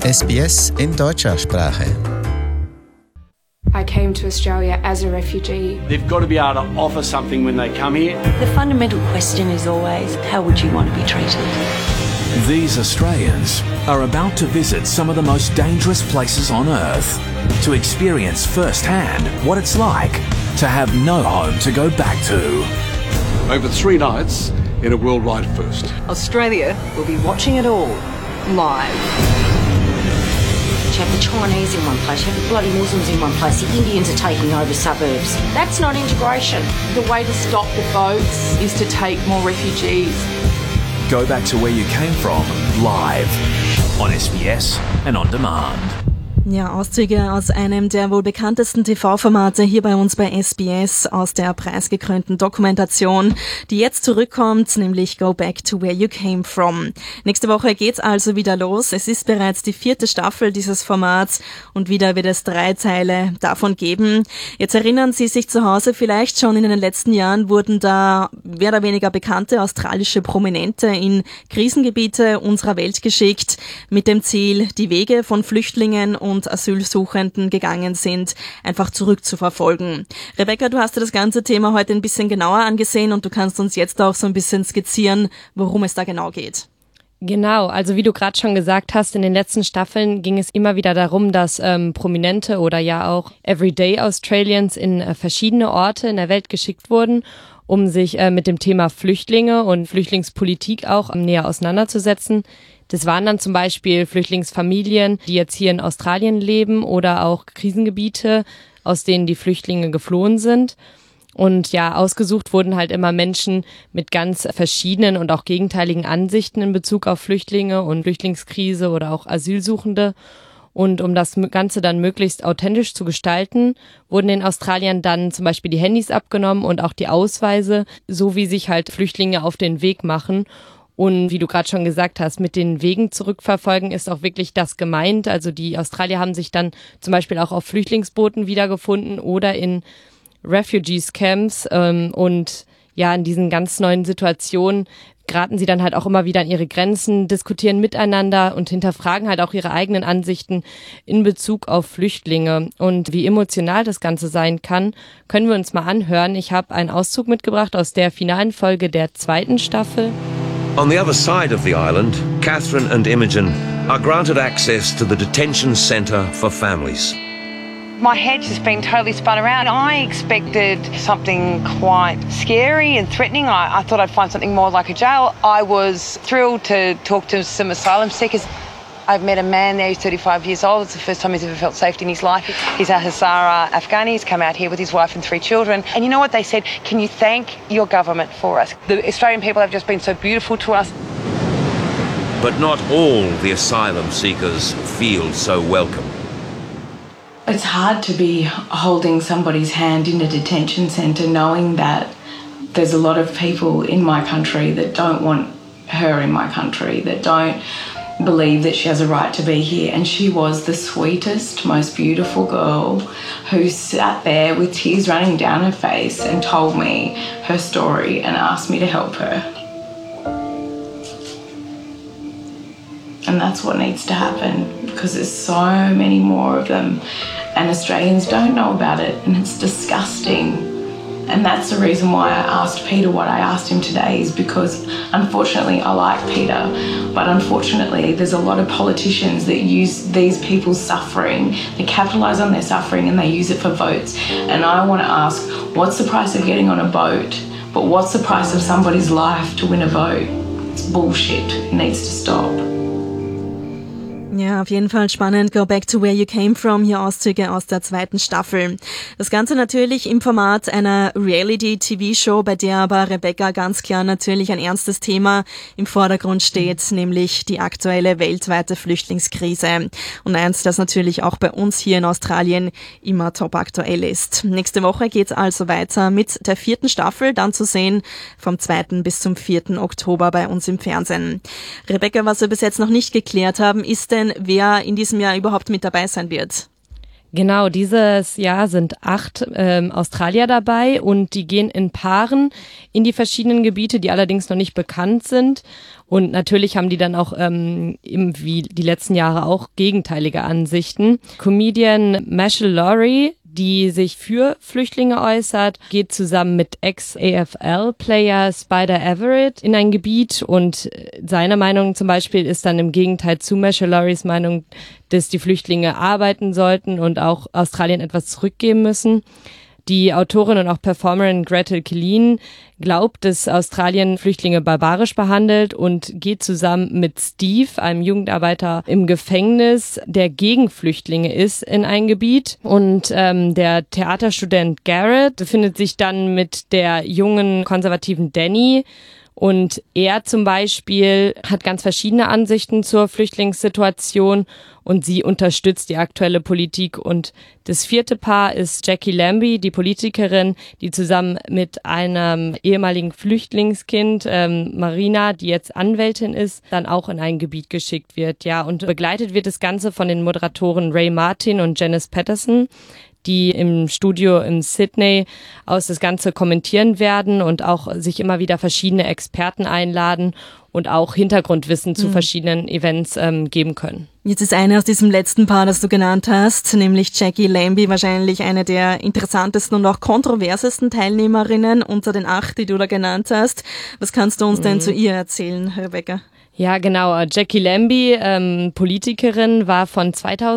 SBS in deutscher Sprache. I came to Australia as a refugee. They've got to be able to offer something when they come here. The fundamental question is always, how would you want to be treated? These Australians are about to visit some of the most dangerous places on Earth, to experience firsthand what it's like to have no home to go back to. Over 3 nights in a worldwide first. Australia will be watching it all, live. You have the Chinese in one place, you have the bloody Muslims in one place, the Indians are taking over suburbs. That's not integration. The way to stop the boats is to take more refugees. Go back to where you came from, live, on SBS and on demand. Ja, Auszüge aus einem der wohl bekanntesten TV-Formate hier bei uns bei SBS aus der preisgekrönten Dokumentation, die jetzt zurückkommt, nämlich Go Back to Where You Came From. Nächste Woche geht's also wieder los. Es ist bereits die 4. Staffel dieses Formats und wieder wird es 3 Teile davon geben. Jetzt erinnern Sie sich zu Hause vielleicht schon, in den letzten Jahren wurden da mehr oder weniger bekannte australische Prominente in Krisengebiete unserer Welt geschickt, mit dem Ziel, die Wege von Flüchtlingen und Asylsuchenden gegangen sind, einfach zurückzuverfolgen. Rebecca, du hast dir das ganze Thema heute ein bisschen genauer angesehen und du kannst uns jetzt auch so ein bisschen skizzieren, worum es da genau geht. Genau, also wie du gerade schon gesagt hast, in den letzten Staffeln ging es immer wieder darum, dass Prominente oder ja auch Everyday Australians in verschiedene Orte in der Welt geschickt wurden, um sich mit dem Thema Flüchtlinge und Flüchtlingspolitik auch näher auseinanderzusetzen. Das waren dann zum Beispiel Flüchtlingsfamilien, die jetzt hier in Australien leben oder auch Krisengebiete, aus denen die Flüchtlinge geflohen sind. Und ja, ausgesucht wurden halt immer Menschen mit ganz verschiedenen und auch gegenteiligen Ansichten in Bezug auf Flüchtlinge und Flüchtlingskrise oder auch Asylsuchende. Und um das Ganze dann möglichst authentisch zu gestalten, wurden den Australiern dann zum Beispiel die Handys abgenommen und auch die Ausweise, so wie sich halt Flüchtlinge auf den Weg machen. Und wie du gerade schon gesagt hast, mit den Wegen zurückverfolgen ist auch wirklich das gemeint. Also die Australier haben sich dann zum Beispiel auch auf Flüchtlingsbooten wiedergefunden oder in Refugees-Camps. Und ja, in diesen ganz neuen Situationen geraten sie dann halt auch immer wieder an ihre Grenzen, diskutieren miteinander und hinterfragen halt auch ihre eigenen Ansichten in Bezug auf Flüchtlinge. Und wie emotional das Ganze sein kann, können wir uns mal anhören. Ich habe einen Auszug mitgebracht aus der finalen Folge der 2. Staffel. On the other side of the island, Catherine and Imogen are granted access to the detention centre for families. My head has been totally spun around. I expected something quite scary and threatening. I thought I'd find something more like a jail. I was thrilled to talk to some asylum seekers. I've met a man there, he's 35 years old. It's the first time he's ever felt safety in his life. He's a Hazara Afghani. He's come out here with his wife and 3 children. And you know what they said? Can you thank your government for us? The Australian people have just been so beautiful to us. But not all the asylum seekers feel so welcome. It's hard to be holding somebody's hand in a detention centre knowing that there's a lot of people in my country that don't want her in my country, that don't believe that she has a right to be here. And she was the sweetest, most beautiful girl who sat there with tears running down her face and told me her story and asked me to help her. And that's what needs to happen, because there's so many more of them and Australians don't know about it, and it's disgusting. And that's the reason why I asked Peter what I asked him today, is because unfortunately I like Peter, but unfortunately there's a lot of politicians that use these people's suffering, they capitalise on their suffering and they use it for votes. And I want to ask, what's the price of getting on a boat? But what's the price of somebody's life to win a vote? It's bullshit. It needs to stop. Ja, auf jeden Fall spannend. Go Back to Where You Came From, hier Auszüge aus der 2. Staffel. Das Ganze natürlich im Format einer Reality-TV-Show, bei der aber Rebecca ganz klar natürlich ein ernstes Thema im Vordergrund steht, nämlich die aktuelle weltweite Flüchtlingskrise. Und eins, das natürlich auch bei uns hier in Australien immer top aktuell ist. Nächste Woche geht's also weiter mit der 4. Staffel, dann zu sehen vom 2. bis zum 4. Oktober bei uns im Fernsehen. Rebecca, was wir bis jetzt noch nicht geklärt haben, ist denn, wer in diesem Jahr überhaupt mit dabei sein wird? Genau, dieses Jahr sind 8 Australier dabei und die gehen in Paaren in die verschiedenen Gebiete, die allerdings noch nicht bekannt sind. Und natürlich haben die dann auch, wie die letzten Jahre auch, gegenteilige Ansichten. Comedian Machel Laurie, die sich für Flüchtlinge äußert, geht zusammen mit Ex-AFL-Player Spider Everett in ein Gebiet und seine Meinung zum Beispiel ist dann im Gegenteil zu Machel Lauries Meinung, dass die Flüchtlinge arbeiten sollten und auch Australien etwas zurückgeben müssen. Die Autorin und auch Performerin Gretel Killeen glaubt, dass Australien Flüchtlinge barbarisch behandelt und geht zusammen mit Steve, einem Jugendarbeiter im Gefängnis, der gegen Flüchtlinge ist, in ein Gebiet. Und der Theaterstudent Garrett befindet sich dann mit der jungen konservativen Danny. Und er zum Beispiel hat ganz verschiedene Ansichten zur Flüchtlingssituation und sie unterstützt die aktuelle Politik. Und das 4. Paar ist Jackie Lambie, die Politikerin, die zusammen mit einem ehemaligen Flüchtlingskind, Marina, die jetzt Anwältin ist, dann auch in ein Gebiet geschickt wird. Ja, und begleitet wird das Ganze von den Moderatoren Ray Martin und Janice Patterson, die im Studio in Sydney aus das Ganze kommentieren werden und auch sich immer wieder verschiedene Experten einladen und auch Hintergrundwissen zu verschiedenen Events geben können. Jetzt ist eine aus diesem letzten Paar, das du genannt hast, nämlich Jackie Lambie, wahrscheinlich eine der interessantesten und auch kontroversesten Teilnehmerinnen unter den 8, die du da genannt hast. Was kannst du uns denn zu ihr erzählen, Rebecca? Ja, genau. Jackie Lambie, Politikerin, war von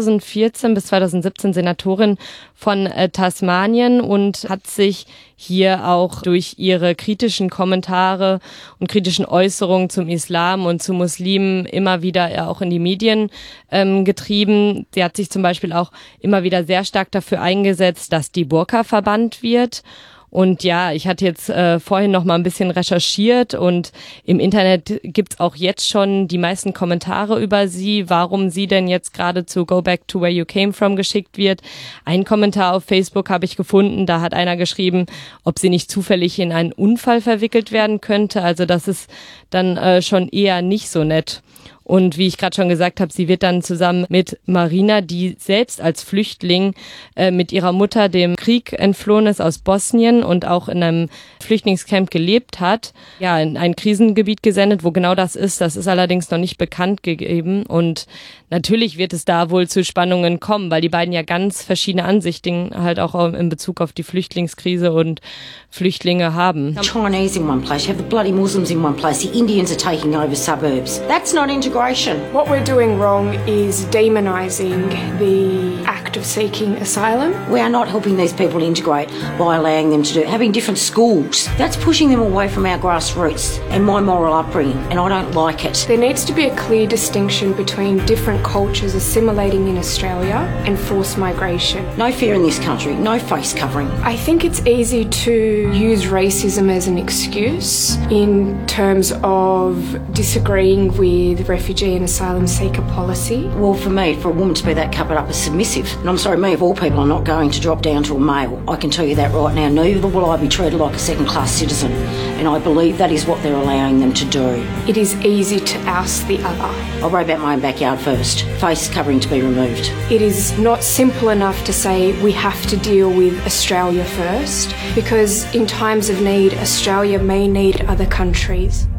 2014 bis 2017 Senatorin von Tasmanien und hat sich hier auch durch ihre kritischen Kommentare und kritischen Äußerungen zum Islam und zu Muslimen immer wieder auch in die Medien getrieben. Sie hat sich zum Beispiel auch immer wieder sehr stark dafür eingesetzt, dass die Burka verbannt wird. Und ja, ich hatte jetzt vorhin noch mal ein bisschen recherchiert und im Internet gibt's auch jetzt schon die meisten Kommentare über sie, warum sie denn jetzt gerade zu Go Back to Where You Came From geschickt wird. Ein Kommentar auf Facebook habe ich gefunden, da hat einer geschrieben, ob sie nicht zufällig in einen Unfall verwickelt werden könnte. Also das ist dann schon eher nicht so nett. Und wie ich gerade schon gesagt habe, sie wird dann zusammen mit Marina, die selbst als Flüchtling mit ihrer Mutter dem Krieg entflohen ist aus Bosnien und auch in einem Flüchtlingscamp gelebt hat, ja, in ein Krisengebiet gesendet. Wo genau das ist allerdings noch nicht bekannt gegeben. Und natürlich wird es da wohl zu Spannungen kommen, weil die beiden ja ganz verschiedene Ansichten halt auch in Bezug auf die Flüchtlingskrise und Flüchtlinge haben. Chinese in one place, you have the bloody Muslims in one place, the Indians are taking over suburbs. That's not integration. What we're doing wrong is demonising the act of seeking asylum. We are not helping these people integrate by allowing them to do having different schools. That's pushing them away from our grassroots and my moral upbringing, and I don't like it. There needs to be a clear distinction between different cultures assimilating in Australia and forced migration. No fear in this country, no face covering. I think it's easy to use racism as an excuse in terms of disagreeing with refugee and asylum seeker policy. Well, for me, for a woman to be that covered up as submissive, and I'm sorry, me of all people, I'm not going to drop down to a male. I can tell you that right now. Neither will I be treated like a second-class citizen, and I believe that is what they're allowing them to do. It is easy to oust the other. I'll worry about my own backyard first. Face covering to be removed. It is not simple enough to say we have to deal with Australia first, because in times of need, Australia may need other countries.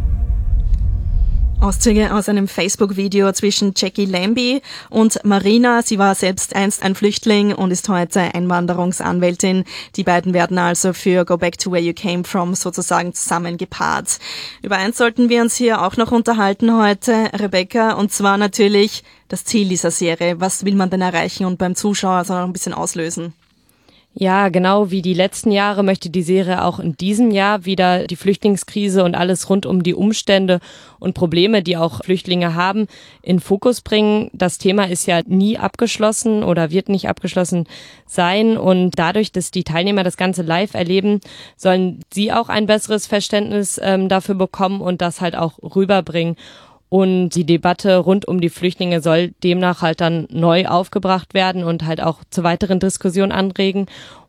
Auszüge aus einem Facebook-Video zwischen Jackie Lambie und Marina. Sie war selbst einst ein Flüchtling und ist heute Einwanderungsanwältin. Die beiden werden also für Go Back to Where You Came From sozusagen zusammengepaart. Über eins sollten wir uns hier auch noch unterhalten heute, Rebecca, und zwar natürlich das Ziel dieser Serie. Was will man denn erreichen und beim Zuschauer so noch ein bisschen auslösen? Ja, genau wie die letzten Jahre möchte die Serie auch in diesem Jahr wieder die Flüchtlingskrise und alles rund um die Umstände und Probleme, die auch Flüchtlinge haben, in Fokus bringen. Das Thema ist ja nie abgeschlossen oder wird nicht abgeschlossen sein und dadurch, dass die Teilnehmer das Ganze live erleben, sollen sie auch ein besseres Verständnis dafür bekommen und das halt auch rüberbringen. Und die Debatte rund um die Flüchtlinge soll demnach halt dann neu aufgebracht werden und halt auch zu weiteren Diskussionen anregen.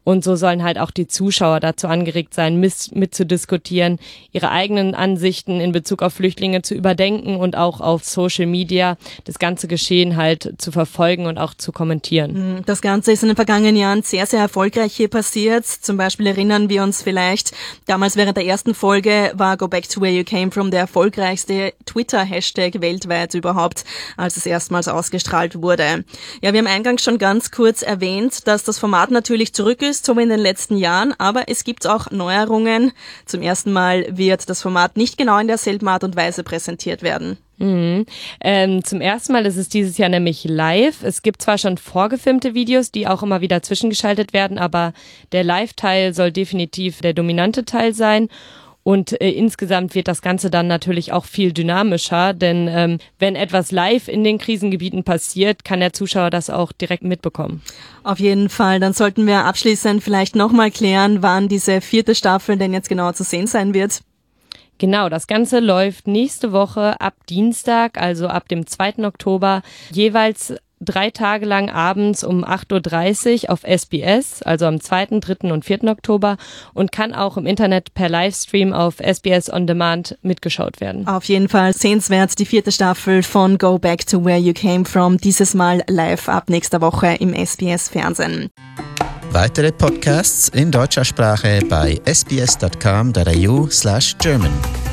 Und so sollen halt auch die Zuschauer dazu angeregt sein, mitzudiskutieren, ihre eigenen Ansichten in Bezug auf Flüchtlinge zu überdenken und auch auf Social Media das ganze Geschehen halt zu verfolgen und auch zu kommentieren. Das Ganze ist in den vergangenen Jahren sehr, sehr erfolgreich hier passiert. Zum Beispiel erinnern wir uns vielleicht, damals während der ersten Folge war Go Back to Where You Came From der erfolgreichste Twitter-Hashtag weltweit überhaupt, als es erstmals ausgestrahlt wurde. Ja, wir haben eingangs schon ganz kurz erwähnt, dass das Format natürlich zurück ist, so wie in den letzten Jahren, aber es gibt auch Neuerungen. Zum ersten Mal wird das Format nicht genau in derselben Art und Weise präsentiert werden. Zum ersten Mal ist es dieses Jahr nämlich live. Es gibt zwar schon vorgefilmte Videos, die auch immer wieder zwischengeschaltet werden, aber der Live-Teil soll definitiv der dominante Teil sein. Und insgesamt wird das Ganze dann natürlich auch viel dynamischer, denn wenn etwas live in den Krisengebieten passiert, kann der Zuschauer das auch direkt mitbekommen. Auf jeden Fall. Dann sollten wir abschließend vielleicht nochmal klären, wann diese 4. Staffel denn jetzt genau zu sehen sein wird. Genau, das Ganze läuft nächste Woche ab Dienstag, also ab dem 2. Oktober, jeweils 3 Tage lang abends um 8.30 Uhr auf SBS, also am 2., 3. und 4. Oktober und kann auch im Internet per Livestream auf SBS On Demand mitgeschaut werden. Auf jeden Fall sehenswert, die 4. Staffel von Go Back to Where You Came From, dieses Mal live ab nächster Woche im SBS Fernsehen. Weitere Podcasts in deutscher Sprache bei sbs.com.au/German.